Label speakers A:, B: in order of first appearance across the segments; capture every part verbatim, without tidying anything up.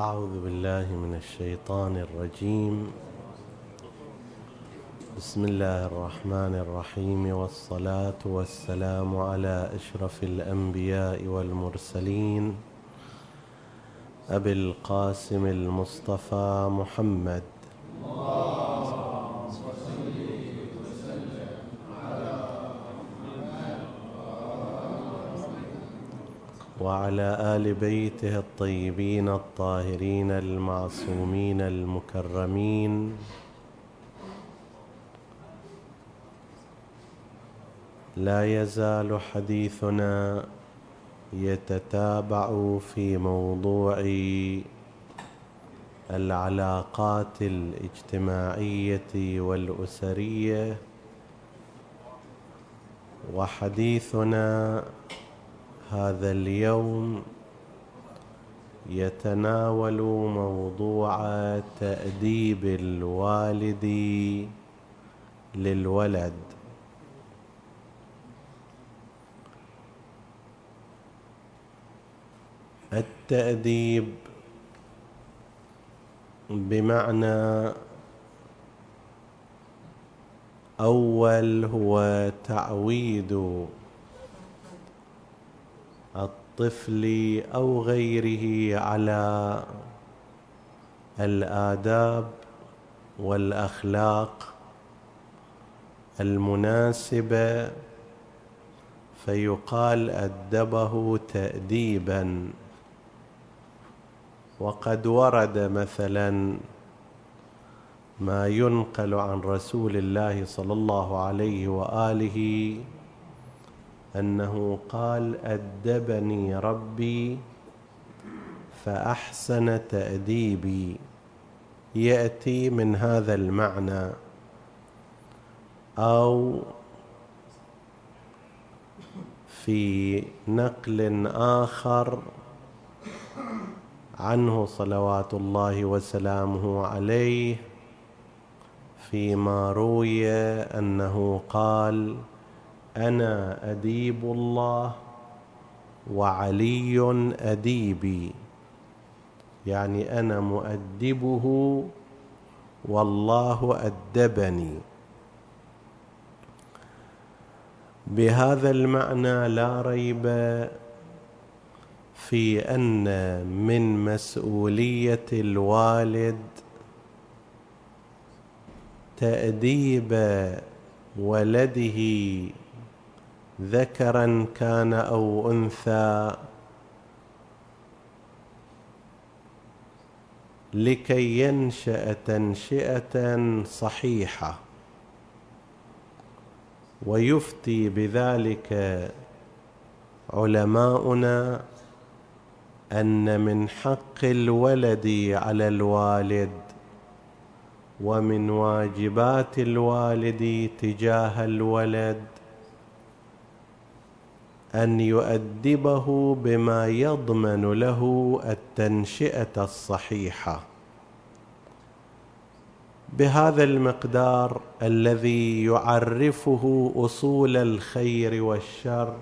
A: أعوذ بالله من الشيطان الرجيم. بسم الله الرحمن الرحيم، والصلاة والسلام على أشرف الأنبياء والمرسلين أبي القاسم المصطفى محمد وعلى آل بيته الطيبين الطاهرين المعصومين المكرمين. لا يزال حديثنا يتتابع في موضوع العلاقات الاجتماعية والأسرية، وحديثنا هذا اليوم يتناول موضوع تأديب الوالد للولد. التأديب بمعنى أول هو تعويد الطفل أو غيره على الآداب والأخلاق المناسبة، فيقال أدبه تأديبا. وقد ورد مثلا ما ينقل عن رسول الله صلى الله عليه وآله أنه قال: أدبني ربي فأحسن تأديبي، يأتي من هذا المعنى. أو في نقل آخر عنه صلوات الله وسلامه عليه فيما روي أنه قال: أنا أديب الله وعلي أديبي، يعني أنا مؤدبه والله أدبني. بهذا المعنى لا ريب في أن من مسؤولية الوالد تأديب ولده ذكرا كان أو أنثى، لكي ينشأ تنشئة صحيحة. ويفتي بذلك علماؤنا أن من حق الولد على الوالد ومن واجبات الوالد تجاه الولد أن يؤدبه بما يضمن له التنشئة الصحيحة بهذا المقدار الذي يعرفه أصول الخير والشر،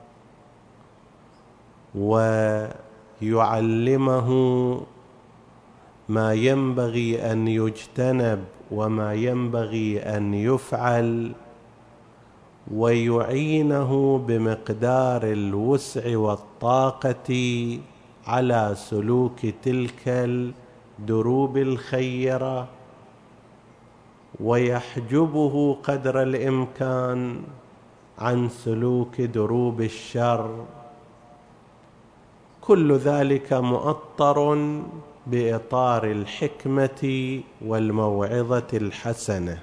A: ويعلمه ما ينبغي أن يجتنب وما ينبغي أن يفعل، ويعينه بمقدار الوسع والطاقة على سلوك تلك الدروب الخيرة، ويحجبه قدر الإمكان عن سلوك دروب الشر. كل ذلك مؤطر بإطار الحكمة والموعظة الحسنة.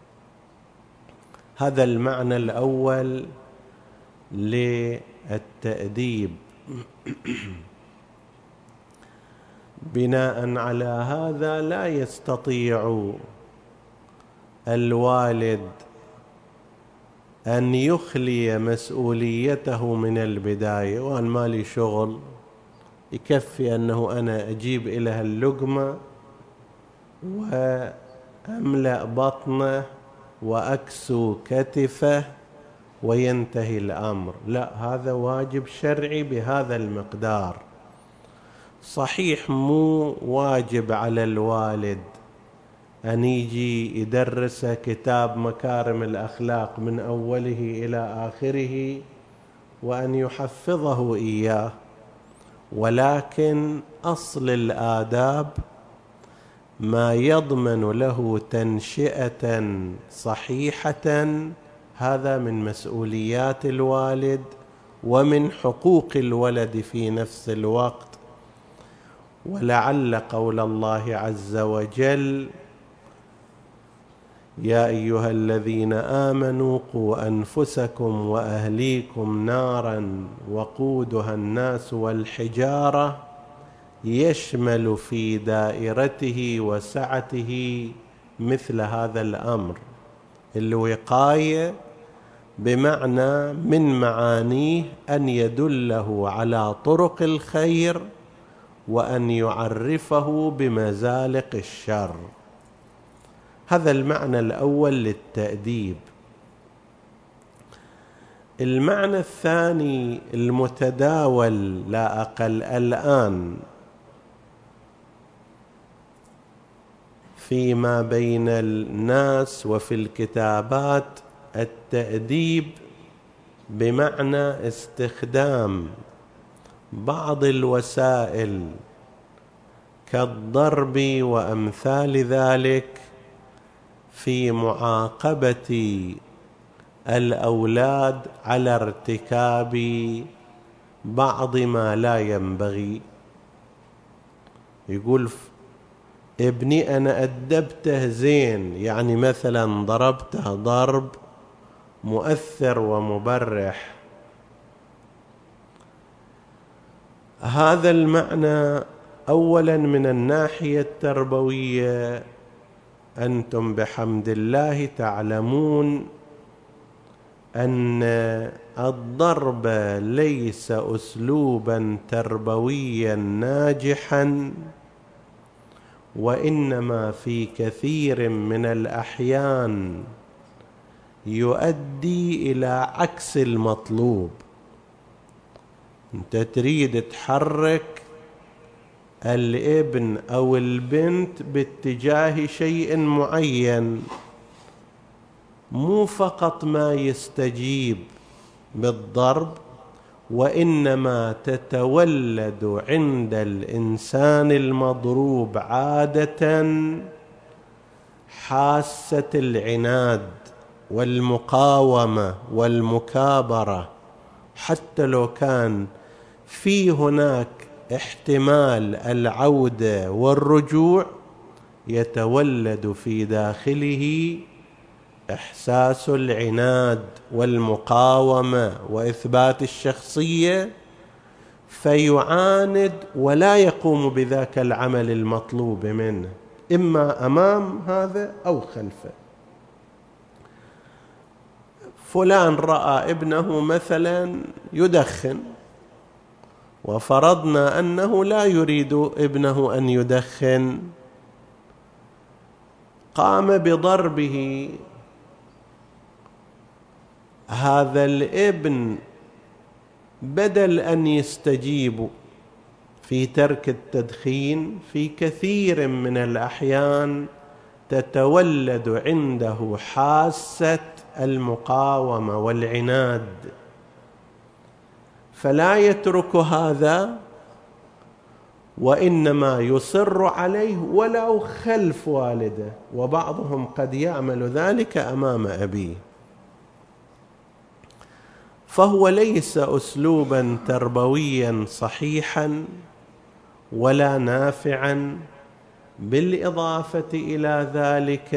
A: هذا المعنى الأول للتأديب. بناء على هذا لا يستطيع الوالد أن يخلي مسؤوليته من البداية، وأن ما لي شغل، يكفي أنه أنا أجيب إليها اللقمة وأملأ بطنه وأكسو كتفه وينتهي الأمر. لا، هذا واجب شرعي بهذا المقدار. صحيح مو واجب على الوالد أن يجي يدرس كتاب مكارم الأخلاق من أوله إلى آخره وأن يحفظه إياه، ولكن أصل الآداب ما يضمن له تنشئة صحيحة، هذا من مسؤوليات الوالد ومن حقوق الولد في نفس الوقت. ولعل قول الله عز وجل: يا أيها الذين آمنوا قوا أنفسكم وأهليكم نارا وقودها الناس والحجارة، يشمل في دائرته وسعته مثل هذا الأمر. الوقاية بمعنى من معانيه أن يدله على طرق الخير وأن يعرفه بمزالق الشر. هذا المعنى الأول للتأديب. المعنى الثاني المتداول لا أقل الآن فيما بين الناس وفي الكتابات، التأديب بمعنى استخدام بعض الوسائل كالضرب وأمثال ذلك في معاقبة الأولاد على ارتكاب بعض ما لا ينبغي. يقول ابني أنا أدبته زين، يعني مثلا ضربته ضرب مؤثر ومبرح. هذا المعنى أولا من الناحية التربوية أنتم بحمد الله تعلمون أن الضرب ليس أسلوبا تربويا ناجحا، وإنما في كثير من الأحيان يؤدي إلى عكس المطلوب. أنت تريد تحرك الابن أو البنت باتجاه شيء معين، مو فقط ما يستجيب بالضرب، وإنما تتولد عند الإنسان المضروب عادة حاسة العناد والمقاومة والمكابرة، حتى لو كان في هناك احتمال العودة والرجوع، يتولد في داخله إحساس العناد والمقاومة وإثبات الشخصية، فيعاند ولا يقوم بذاك العمل المطلوب منه، إما أمام هذا أو خلفه. فلان رأى ابنه مثلا يدخن، وفرضنا أنه لا يريد ابنه أن يدخن، قام بضربه. هذا الابن بدل أن يستجيب في ترك التدخين، في كثير من الأحيان تتولد عنده حاسة المقاومة والعناد، فلا يترك هذا، وإنما يصر عليه ولو خلف والده، وبعضهم قد يعمل ذلك أمام أبيه. فهو ليس أسلوبا تربويا صحيحا ولا نافعا. بالإضافة إلى ذلك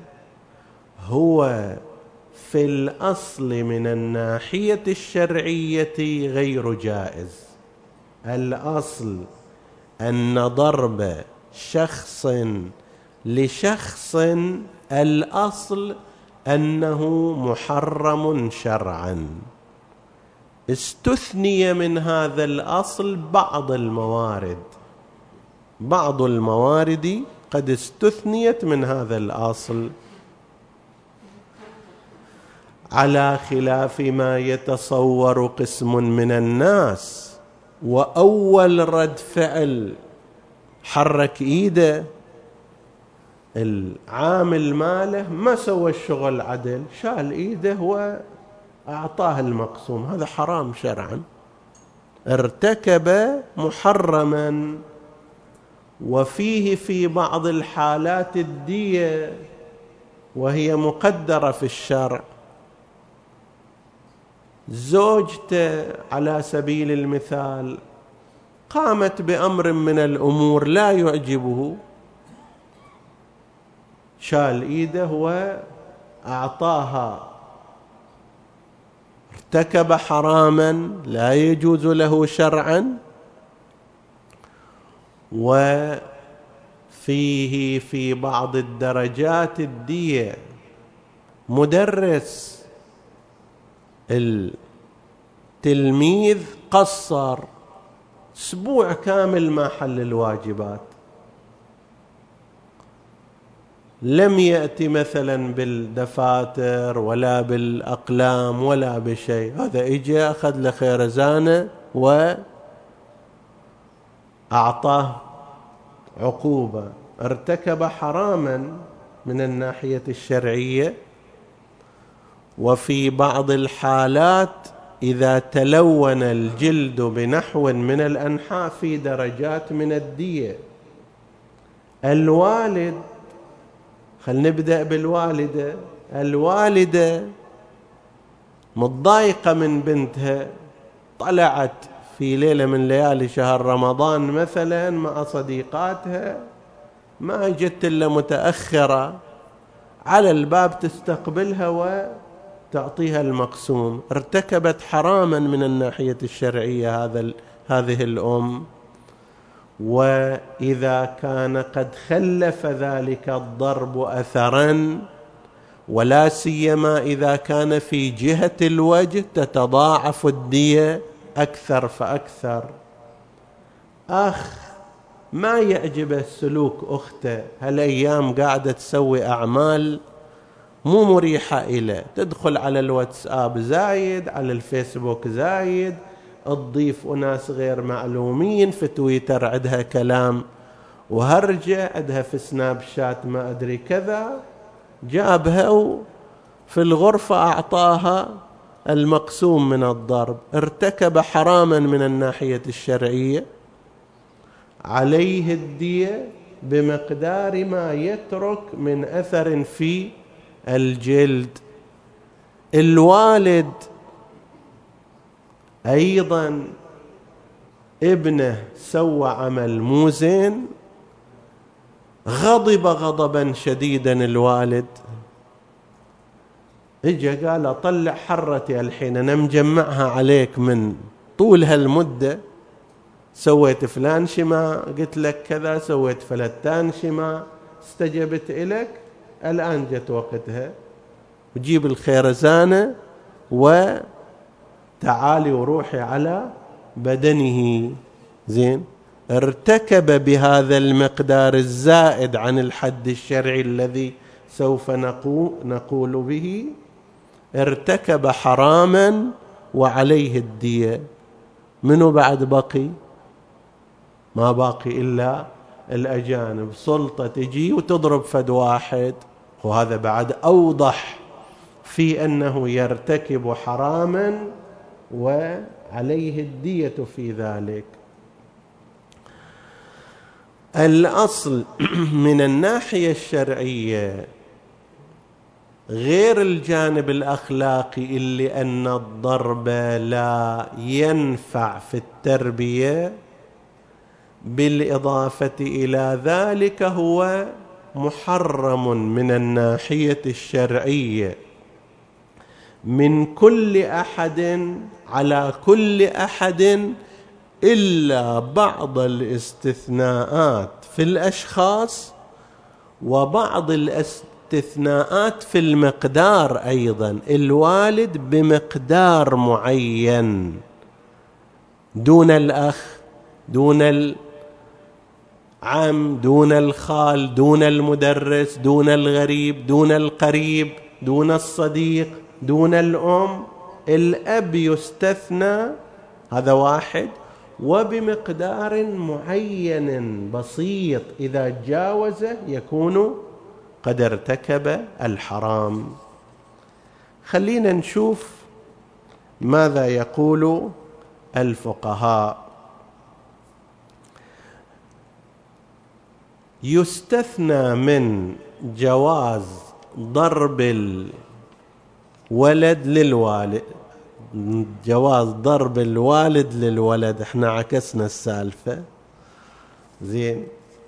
A: هو في الأصل من الناحية الشرعية غير جائز. الأصل أن ضرب شخص لشخص الأصل أنه محرم شرعا. استثني من هذا الأصل بعض الموارد، بعض الموارد قد استثنيت من هذا الأصل، على خلاف ما يتصور قسم من الناس وأول رد فعل حرك إيده، العامل ماله ما سوى الشغل عدل، شال إيده وأعطاه المقسوم، هذا حرام شرعا، ارتكب محرما. وفيه في بعض الحالات الدية وهي مقدرة في الشرع. زوجته على سبيل المثال قامت بأمر من الأمور لا يعجبه، شال إيده وأعطاها، ارتكب حراما لا يجوز له شرعا. وفيه في بعض الدرجات الدية، مدرس التلميذ قصر أسبوع كامل ما حل الواجبات، لم يأتي مثلا بالدفاتر ولا بالأقلام ولا بشيء، هذا إجا أخذ له خيرزانة وأعطاه عقوبة، ارتكب حراما من الناحية الشرعية. وفي بعض الحالات إذا تلون الجلد بنحو من الأنحاء في درجات من الدية. الوالد، خلينا نبدأ بالوالدة، الوالدة متضايقة من بنتها، طلعت في ليلة من ليالي شهر رمضان مثلا مع صديقاتها، ما جت إلا متأخرة، على الباب تستقبلها وتعطيها المقسوم، ارتكبت حراما من الناحية الشرعية هذا هذه الأم. وإذا كان قد خلف ذلك الضرب أثرا، ولا سيما إذا كان في جهة الوجه، تتضاعف الدية أكثر فأكثر. أخ ما يعجبه سلوك أخته، هالأيام قاعدة تسوي أعمال مو مريحة إليه، تدخل على الواتساب زايد، على الفيسبوك زايد، تضيف أناس غير معلومين، في تويتر عندها كلام وهرجة، عندها في سناب شات ما أدري كذا، جابها وفي الغرفة أعطاها المقسوم من الضرب، ارتكب حراما من الناحية الشرعية، عليه الدية بمقدار ما يترك من أثر في الجلد. الوالد أيضا ابنه سوى عمل مو زين، غضب غضبا شديدا الوالد، اجا قال طلع حرتي الحين، انا مجمعها عليك من طول هالمدة، سويت فلان شما، قلت لك كذا، سويت فلتان شما، استجبت إليك، الآن جت وقتها، وجيب الخيرزانة وتعالي وروحي على بدنه. زين، ارتكب بهذا المقدار الزائد عن الحد الشرعي الذي سوف نقول به، ارتكب حراما وعليه الدية. منو بعد بقي؟ ما باقي إلا الأجانب، سلطة تجي وتضرب فد واحد، وهذا بعد أوضح في أنه يرتكب حراما وعليه الدية في ذلك. الأصل من الناحية الشرعية غير الجانب الأخلاقي اللي أن الضرب لا ينفع في التربية، بالإضافة إلى ذلك هو محرم من الناحية الشرعية من كل أحد على كل أحد، إلا بعض الاستثناءات في الأشخاص وبعض الاستثناءات في المقدار. أيضا الوالد بمقدار معين، دون الأخ، دون العم، دون الخال، دون المدرس، دون الغريب، دون القريب، دون الصديق، دون الأم. الأب يستثنى، هذا واحد، وبمقدار معين بسيط، إذا جاوزه يكون قد ارتكب الحرام. خلينا نشوف ماذا يقول الفقهاء. يستثنى من جواز ضرب الولد للوالد، جواز ضرب الوالد للولد، احنا عكسنا السالفة زين،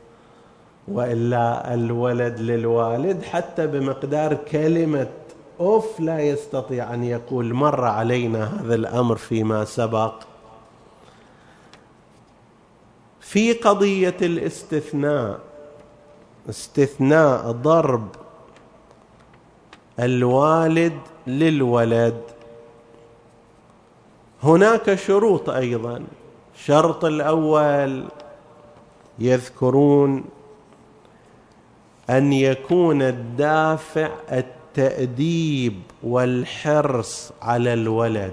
A: وإلا الولد للوالد حتى بمقدار كلمة أوف لا يستطيع أن يقول. مر علينا هذا الأمر فيما سبق. في قضية الاستثناء، استثناء ضرب الوالد للولد، هناك شروط أيضا. الشرط الأول يذكرون أن يكون الدافع التأديب والحرص على الولد،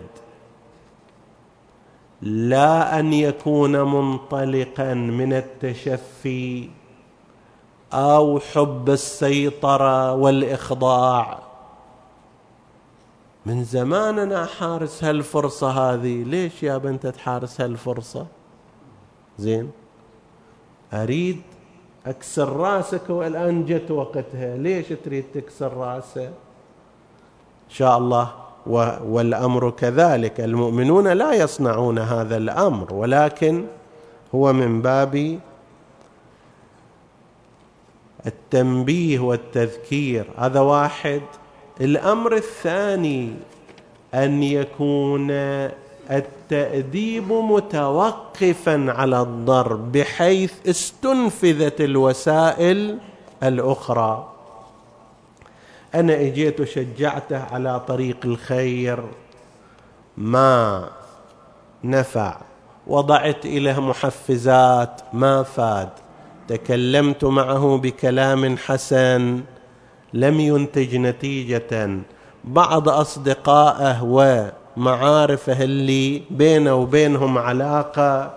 A: لا أن يكون منطلقا من التشفي أو حب السيطرة والإخضاع. من زمان أنا حارس هالفرصة هذه، ليش يا بنت تحارس هالفرصة؟ زين، أريد أكسر راسك والآن جت وقتها، ليش تريد تكسر راسه؟ إن شاء الله. والأمر كذلك، المؤمنون لا يصنعون هذا الأمر، ولكن هو من باب التنبيه والتذكير. هذا واحد. الأمر الثاني أن يكون التأديب متوقفا على الضرب بحيث استنفذت الوسائل الأخرى. أنا اجيت وشجعته على طريق الخير ما نفع، وضعت إليه محفزات ما فاد، تكلمت معه بكلام حسن لم ينتج نتيجة. بعض أصدقائه ومعارفه اللي بينه وبينهم علاقة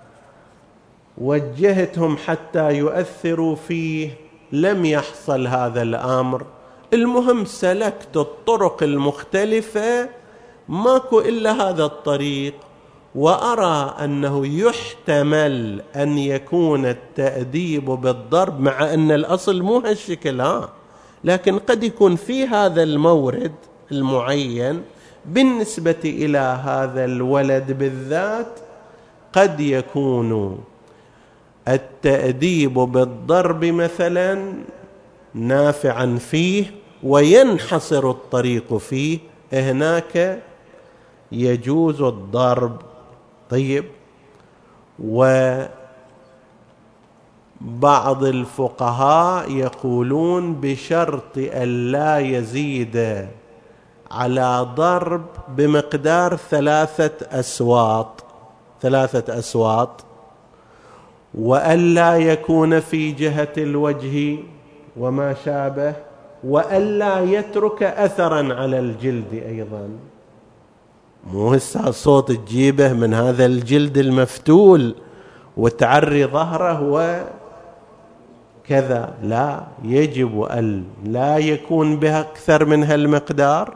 A: وجهتهم حتى يؤثروا فيه، لم يحصل هذا الأمر. المهم سلكت الطرق المختلفة، ماكو إلا هذا الطريق، وأرى أنه يحتمل أن يكون التأديب بالضرب، مع أن الأصل مو هالشكل ها، لكن قد يكون في هذا المورد المعين بالنسبة إلى هذا الولد بالذات، قد يكون التأديب بالضرب مثلا نافعا فيه وينحصر الطريق فيه، هناك يجوز الضرب. طيب، وبعض الفقهاء يقولون بشرط أن لا يزيد على ضرب بمقدار ثلاثة أسواط، ثلاثة أسواط، وألا يكون في جهة الوجه وما شابه، وألا يترك أثرا على الجلد أيضا. مو هسه صوت تجيبه من هذا الجلد المفتول وتعري ظهره وكذا، لا، يجب أن لا يكون بها أكثر من هالمقدار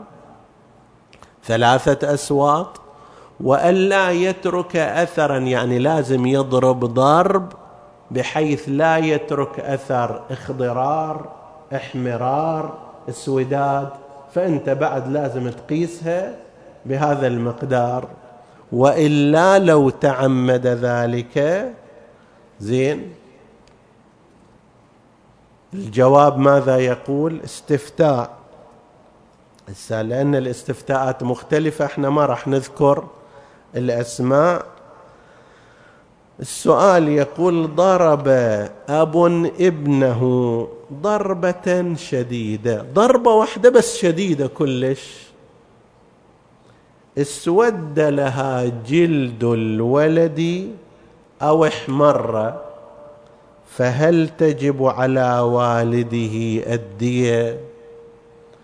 A: ثلاثة أسواط، وألا يترك أثرا، يعني لازم يضرب ضرب بحيث لا يترك أثر اخضرار احمرار اسوداد، فأنت بعد لازم تقيسها بهذا المقدار، وإلا لو تعمد ذلك زين. الجواب ماذا يقول؟ استفتاء. لأن الاستفتاءات مختلفة، احنا ما راح نذكر الأسماء. السؤال يقول: ضرب أب ابنه ضربة شديدة، ضربة واحدة بس شديدة كلش، اسود لها جلد الولد أو احمر، فهل تجب على والده الدية؟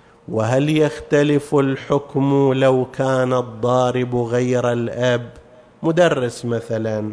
A: وهل يختلف الحكم لو كان الضارب غير الأب؟ مدرس مثلا.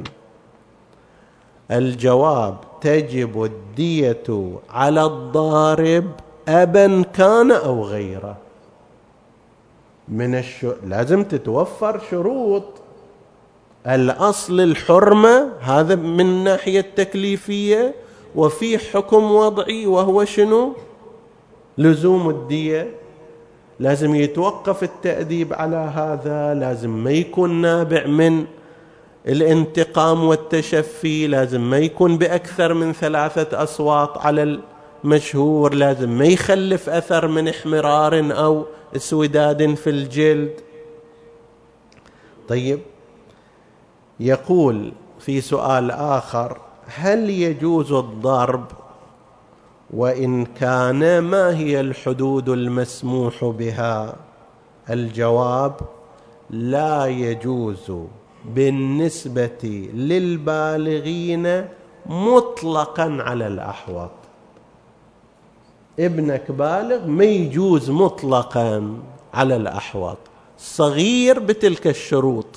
A: الجواب: تجب الدية على الضارب أبا كان أو غيره. من الش... لازم تتوفر شروط. الأصل الحرمة، هذا من الناحية التكليفية، وفي حكم وضعي وهو شنو؟ لزوم الدية. لازم يتوقف التأديب على هذا، لازم ما يكون نابع من الانتقام والتشفي، لازم ما يكون بأكثر من ثلاثة أصوات على المشهور، لازم ما يخلف أثر من احمرار أو اسوداد في الجلد. طيب، يقول في سؤال آخر: هل يجوز الضرب وإن كان؟ ما هي الحدود المسموح بها؟ الجواب: لا يجوز بالنسبة للبالغين مطلقا على الأحوط. ابنك بالغ، ما يجوز مطلقا على الأحوط. صغير بتلك الشروط.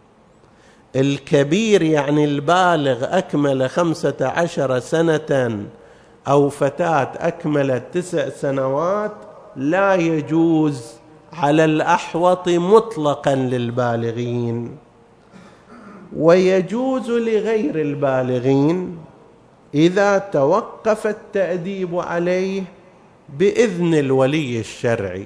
A: الكبير يعني البالغ أكمل خمسة عشر سنة أو فتاة أكملت تسع سنوات لا يجوز على الأحوط مطلقا للبالغين. ويجوز لغير البالغين إذا توقف التأديب عليه بإذن الولي الشرعي.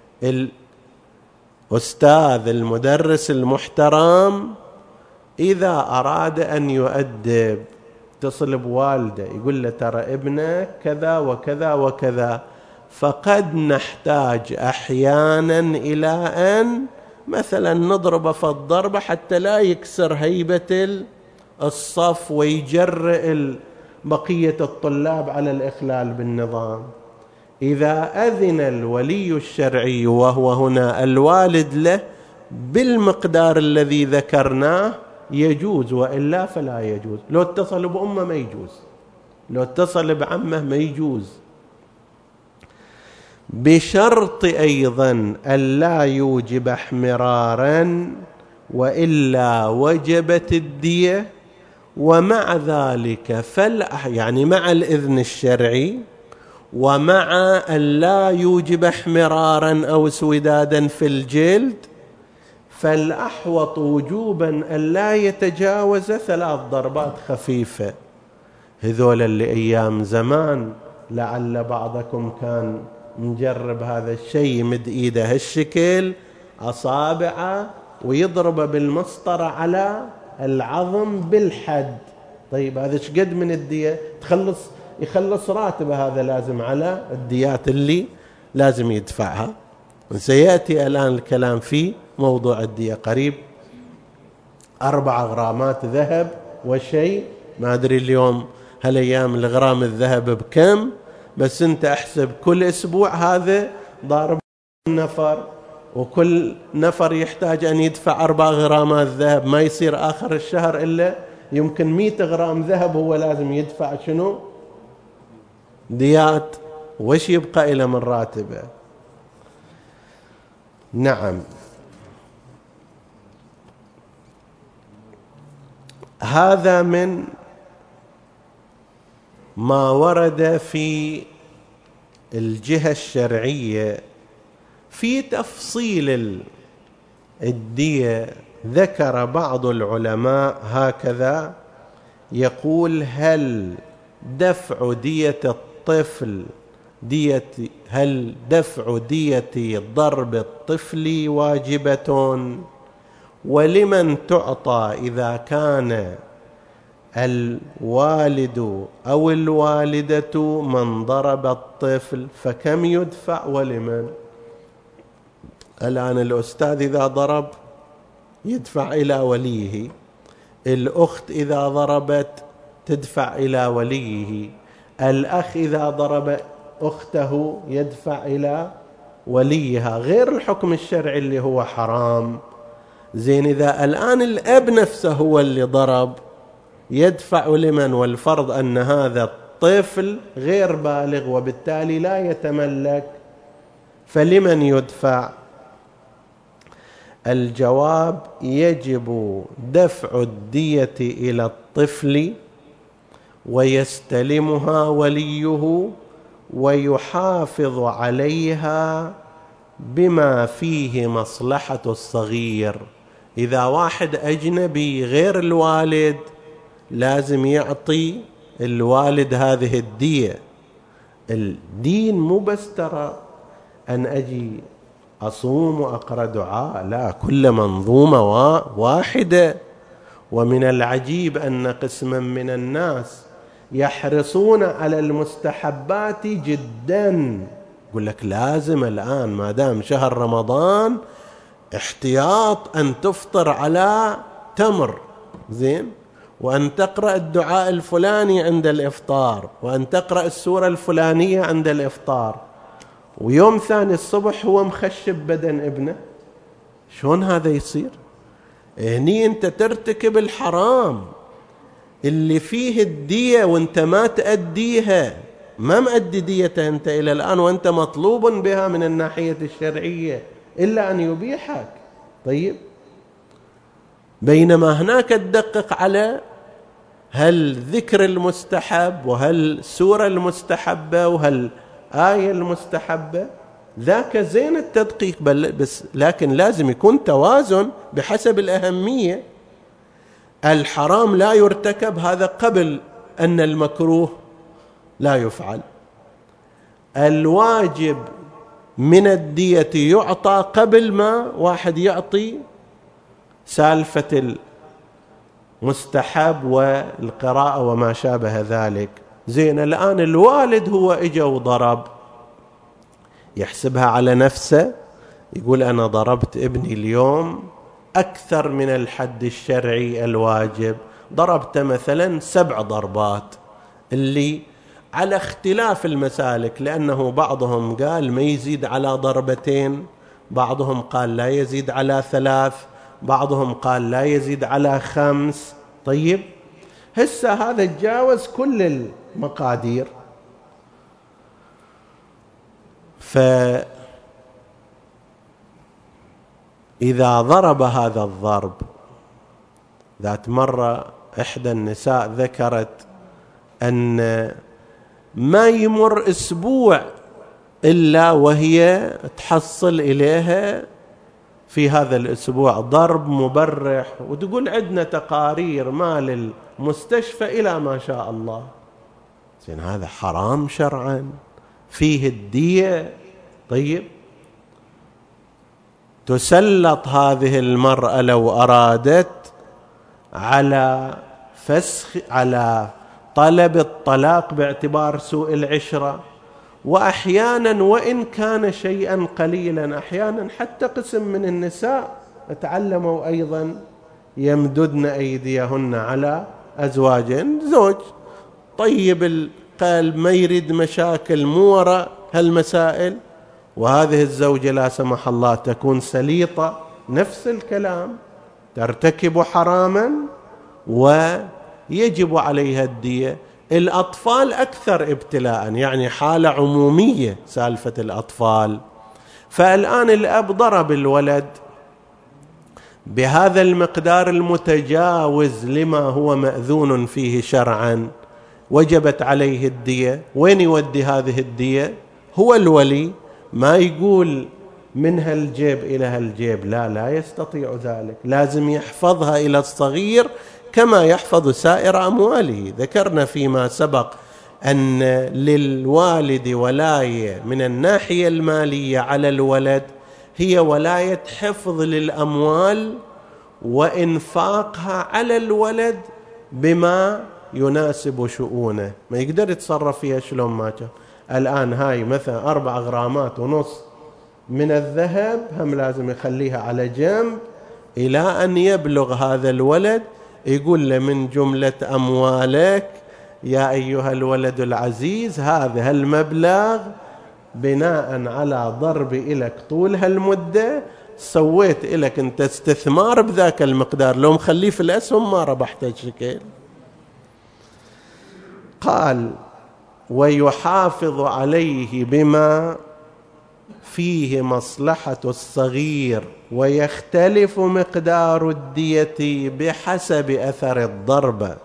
A: الأستاذ المدرس المحترم إذا أراد أن يؤدب اتصل بوالده يقول له: ترى ابنك كذا وكذا وكذا، فقد نحتاج أحيانا إلى أن مثلا نضرب فالضربة حتى لا يكسر هيبة الصف ويجرئ بقية الطلاب على الإخلال بالنظام. إذا أذن الولي الشرعي وهو هنا الوالد له بالمقدار الذي ذكرناه يجوز، وإلا فلا يجوز. لو اتصل بأمه ما يجوز، لو اتصل بعمه ما يجوز، بشرط أيضا ألا يوجب احمرارا، وإلا وجبت الدية. ومع ذلك فلا يعني مع الإذن الشرعي ومع ألا يوجب احمرارا أو سودادا في الجلد، فالأحوط وجوبا ألا يتجاوز ثلاث ضربات خفيفة. هذول اللي أيام زمان لعل بعضكم كان مجرب هذا الشيء، يمد إيده هالشكل أصابعه ويضرب بالمسطرة على العظم بالحد. طيب هذا شقد من الدية؟ تخلص يخلص راتبه، هذا لازم على الديات اللي لازم يدفعها. وسيأتي الآن الكلام في موضوع الدية قريب. أربع غرامات ذهب وشيء، ما أدري اليوم هالأيام الغرام الذهب بكم، بس أنت أحسب كل أسبوع هذا ضارب نفر، وكل نفر يحتاج أن يدفع أربع غرامات ذهب، ما يصير آخر الشهر إلا يمكن مئة غرام ذهب هو لازم يدفع شنو؟ ديات. وش يبقى إلى من راتبه؟ نعم، هذا من ما ورد في الجهة الشرعية. في تفصيل الدية ذكر بعض العلماء هكذا، يقول: هل دفع دية الطفل دية هل دفع دية ضرب الطفل واجبة؟ ولمن تعطى إذا كان الوالد أو الوالدة من ضرب الطفل؟ فكم يدفع ولمن؟ الآن الأستاذ إذا ضرب يدفع إلى وليه، الأخت إذا ضربت تدفع إلى وليه، الأخ إذا ضرب أخته يدفع إلى وليها، غير الحكم الشرعي اللي هو حرام. زين، إذا الآن الأب نفسه هو اللي ضرب يدفع لمن؟ والفرض أن هذا الطفل غير بالغ وبالتالي لا يتملك، فلمن يدفع؟ الجواب: يجب دفع الدية إلى الطفل ويستلمها وليه ويحافظ عليها بما فيه مصلحة الصغير. إذا واحد أجنبي غير الوالد لازم يعطي الوالد هذه الدية. الدين مو بس ترى أن أجي أصوم وأقرأ دعاء، لا، كل منظومة واحدة. ومن العجيب أن قسما من الناس يحرصون على المستحبات جدا، يقول لك لازم الآن ما دام شهر رمضان احتياط أن تفطر على تمر، زين، وأن تقرأ الدعاء الفلاني عند الإفطار، وأن تقرأ السورة الفلانية عند الإفطار، ويوم ثاني الصبح هو مخشب بدن ابنه. شلون هذا يصير؟ هني أنت ترتكب الحرام اللي فيه الدية وأنت ما تأديها، ما مأدي ديتها أنت إلى الآن، وأنت مطلوب بها من الناحية الشرعية إلا أن يبيحك. طيب، بينما هناك تدقق على هل ذكر المستحب وهل سورة المستحبة وهل آية المستحبة، ذاك زين التدقيق، بل بس لكن لازم يكون توازن بحسب الأهمية. الحرام لا يرتكب هذا قبل أن المكروه لا يفعل. الواجب من الدية يعطى قبل ما واحد يعطي سالفة المستحب والقراءة وما شابه ذلك. زين، الآن الوالد هو إجا وضرب، يحسبها على نفسه، يقول أنا ضربت ابني اليوم أكثر من الحد الشرعي الواجب، ضربت مثلا سبع ضربات، اللي على اختلاف المسالك، لأنه بعضهم قال ما يزيد على ضربتين، بعضهم قال لا يزيد على ثلاث، بعضهم قال لا يزيد على خمس. طيب، هسه هذا تجاوز كل المقادير. فإذا ضرب هذا الضرب، ذات مرة إحدى النساء ذكرت أن ما يمر أسبوع إلا وهي تحصل إليها في هذا الأسبوع ضرب مبرح، وتقول عندنا تقارير مال المستشفى إلى ما شاء الله. زين، هذا حرام شرعا، فيه الدية. طيب، تسلط هذه المرأة لو أرادت على فسخ، على طلب الطلاق باعتبار سوء العشرة، وأحيانا وإن كان شيئا قليلا، أحيانا حتى قسم من النساء تعلموا أيضا يمددن أيديهن على أزواجهن. زوج طيب القلب ما يريد مشاكل، مو وراء هالمسائل، وهذه الزوجة لا سمح الله تكون سليطة، نفس الكلام، ترتكب حراما ويجب عليها الدية. الأطفال أكثر ابتلاء، يعني حالة عمومية سالفة الأطفال. فالآن الأب ضرب الولد بهذا المقدار المتجاوز لما هو مأذون فيه شرعا، وجبت عليه الدية. وين يودي هذه الدية؟ هو الولي، ما يقول من هالجيب إلى هالجيب، لا لا يستطيع ذلك، لازم يحفظها إلى الصغير كما يحفظ سائر أمواله. ذكرنا فيما سبق أن للوالد ولاية من الناحية المالية على الولد، هي ولاية حفظ للأموال وإنفاقها على الولد بما يناسب شؤونه، ما يقدر يتصرف فيها شلون ما كان. الآن هاي مثلا أربع غرامات ونص من الذهب هم لازم يخليها على جنب إلى أن يبلغ هذا الولد، يقول له من جملة أموالك يا أيها الولد العزيز هذا المبلغ بناء على ضربي لك طول هالمدة سويت لك أنت استثمار بذاك المقدار، لو مخليه في الأسهم ما ربحت شكل. قال ويحافظ عليه بما فيه مصلحة الصغير ويختلف مقدار الدية بحسب أثر الضربة.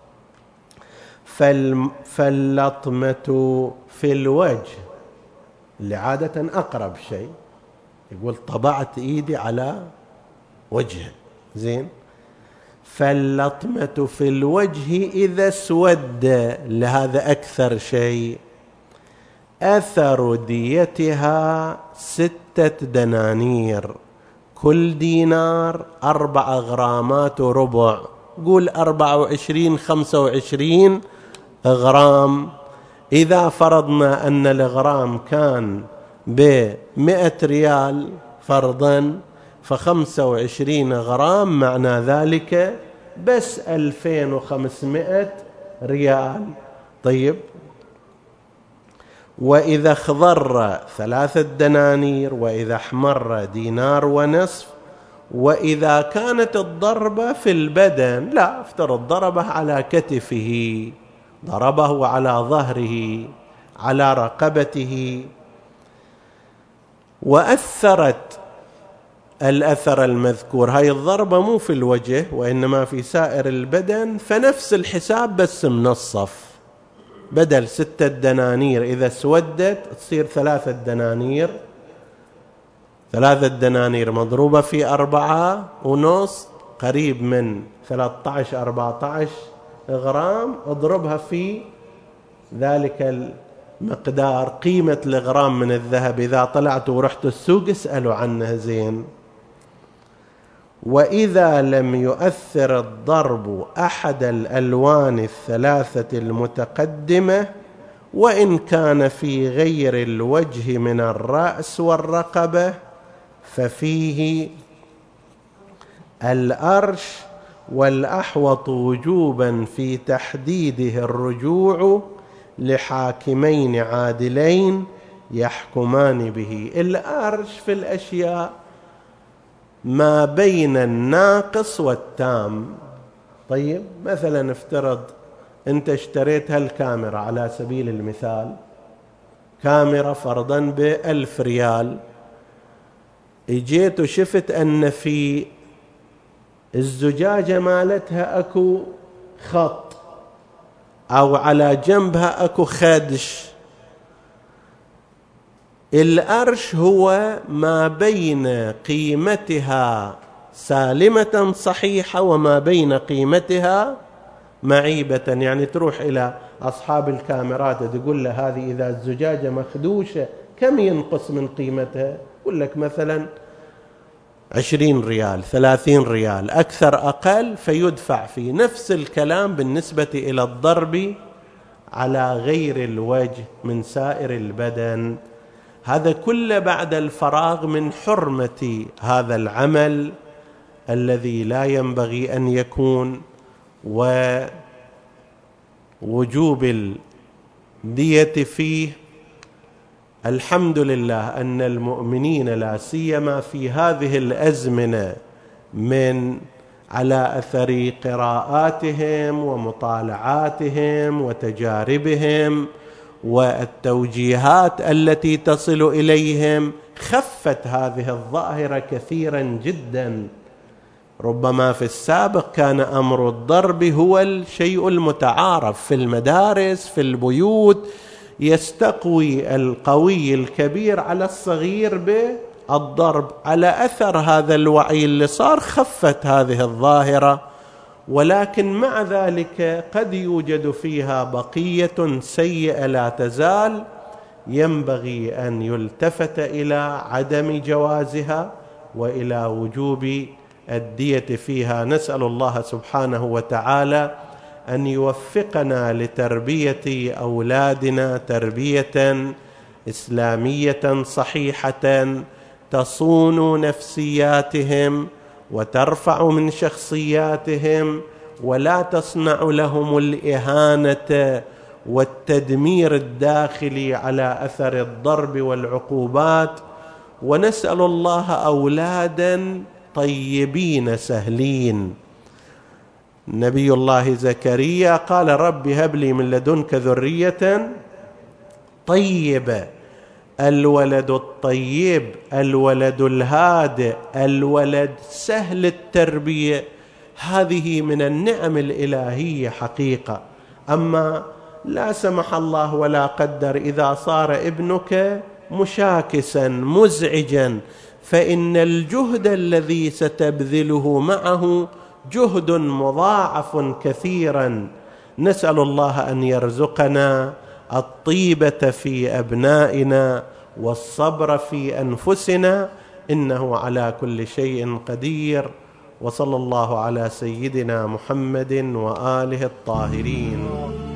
A: فاللطمة في الوجه اللي عادة أقرب شيء، يقول طبعت إيدي على وجهه، زين، فاللطمة في الوجه إذا اسود، لهذا أكثر شيء، أثر ديتها ستة دنانير، كل دينار أربع غرامات وربع، قول أربعة وعشرين خمسة وعشرين غرام. إذا فرضنا أن الغرام كان بمئة ريال فرضا، فخمسة وعشرين غرام معنى ذلك بس ألفين وخمسمائة ريال. طيب، وإذا اخضر ثلاثة دنانير، وإذا احمر دينار ونصف. وإذا كانت الضربة في البدن، لا، افترض ضربه على كتفه، ضربه على ظهره، على رقبته، وأثرت الأثر المذكور، هاي الضربة مو في الوجه وإنما في سائر البدن، فنفس الحساب بس منصف، بدل ستة دنانير إذا اسودت تصير ثلاثة دنانير، ثلاثة دنانير مضروبة في أربعة ونص، قريب من ثلاثة عشر أربعة عشر غرام، اضربها في ذلك المقدار، قيمة الغرام من الذهب. إذا طلعت ورحت السوق اسألوا عنه، زين. وإذا لم يؤثر الضرب أحد الألوان الثلاثة المتقدمة، وإن كان في غير الوجه من الرأس والرقبة، ففيه الأرش، والأحوط وجوبا في تحديده الرجوع لحاكمين عادلين يحكمان به. الأرش في الأشياء ما بين الناقص والتام. طيب، مثلا افترض انت اشتريت هالكاميرا على سبيل المثال، كاميرا فرضا بألف ريال، اجيت وشفت ان في الزجاجة مالتها اكو خط، او على جنبها اكو خدش. الأرش هو ما بين قيمتها سالمة صحيحة وما بين قيمتها معيبة. يعني تروح إلى أصحاب الكاميرات تقول له هذه إذا الزجاجة مخدوشة كم ينقص من قيمتها؟ يقول لك مثلا عشرين ريال، ثلاثين ريال، أكثر أقل، فيدفع في نفس الكلام بالنسبة إلى الضرب على غير الوجه من سائر البدن. هذا كله بعد الفراغ من حرمة هذا العمل الذي لا ينبغي أن يكون، ووجوب الدية فيه. الحمد لله أن المؤمنين لا سيما في هذه الأزمنة من على أثر قراءاتهم ومطالعاتهم وتجاربهم والتوجيهات التي تصل إليهم، خفت هذه الظاهرة كثيرا جدا. ربما في السابق كان أمر الضرب هو الشيء المتعارف في المدارس، في البيوت، يستقوي القوي الكبير على الصغير بالضرب. على أثر هذا الوعي اللي صار خفت هذه الظاهرة، ولكن مع ذلك قد يوجد فيها بقية سيئة لا تزال، ينبغي أن يلتفت إلى عدم جوازها وإلى وجوب الدية فيها. نسأل الله سبحانه وتعالى أن يوفقنا لتربية أولادنا تربية إسلامية صحيحة تصون نفسياتهم وترفع من شخصياتهم، ولا تصنع لهم الإهانة والتدمير الداخلي على أثر الضرب والعقوبات. ونسأل الله أولادا طيبين سهلين. نبي الله زكريا قال رب هب لي من لدنك ذرية طيبة. الولد الطيب، الولد الهادئ، الولد سهل التربية، هذه من النعم الإلهية حقيقة. أما لا سمح الله ولا قدر إذا صار ابنك مشاكسا مزعجا، فإن الجهد الذي ستبذله معه جهد مضاعف كثيرا. نسأل الله أن يرزقنا الطيبة في أبنائنا والصبر في أنفسنا، إنه على كل شيء قدير. وصلى الله على سيدنا محمد وآله الطاهرين.